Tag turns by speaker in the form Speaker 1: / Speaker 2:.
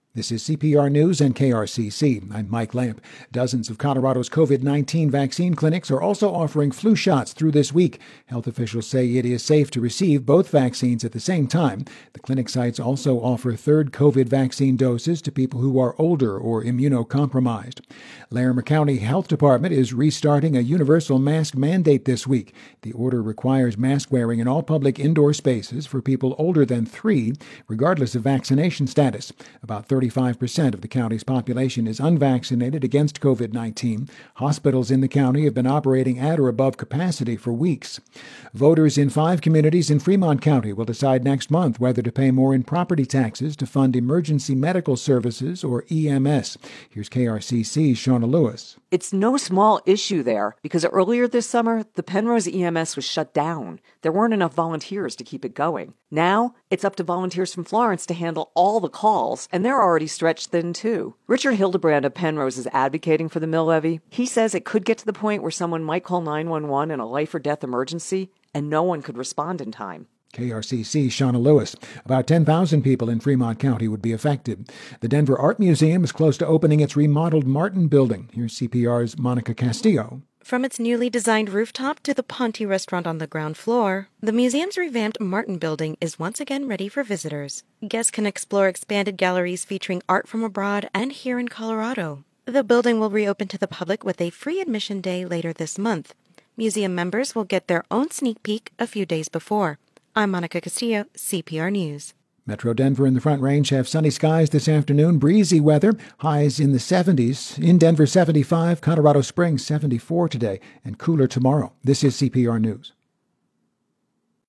Speaker 1: This is CPR News and KRCC. I'm Mike Lamp. Dozens of Colorado's COVID-19 vaccine clinics are also offering flu shots through this week. Health officials say it is safe to receive both vaccines at the same time. The clinic sites also offer third COVID vaccine doses to people who are older or immunocompromised. Larimer County Health Department is restarting a universal mask mandate this week. The order requires mask wearing in all public indoor spaces for people older than 3, regardless of vaccination status. About 35% of the county's population is unvaccinated against COVID-19. Hospitals in the county have been operating at or above capacity for weeks. Voters in 5 communities in Fremont County will decide next month whether to pay more in property taxes to fund emergency medical services, or EMS. Here's KRCC's Shauna Lewis.
Speaker 2: It's no small issue there because earlier this summer, the Penrose EMS was shut down. There weren't enough volunteers to keep it going. Now, it's up to volunteers from Florence to handle all the calls, and they're already stretched thin too. Richard Hildebrand of Penrose is advocating for the mill levy. He says it could get to the point where someone might call 911 in a life or death emergency, and no one could respond in time.
Speaker 1: KRCC's Shauna Lewis. About 10,000 people in Fremont County would be affected. The Denver Art Museum is close to opening its remodeled Martin Building. Here's CPR's Monica Castillo.
Speaker 3: From its newly designed rooftop to the Ponte restaurant on the ground floor, the museum's revamped Martin Building is once again ready for visitors. Guests can explore expanded galleries featuring art from abroad and here in Colorado. The building will reopen to the public with a free admission day later this month. Museum members will get their own sneak peek a few days before. I'm Monica Castillo, CPR News.
Speaker 1: Metro Denver and the Front Range have sunny skies this afternoon, breezy weather, highs in the 70s. In Denver, 75, Colorado Springs, 74 today, and cooler tomorrow. This is CPR News.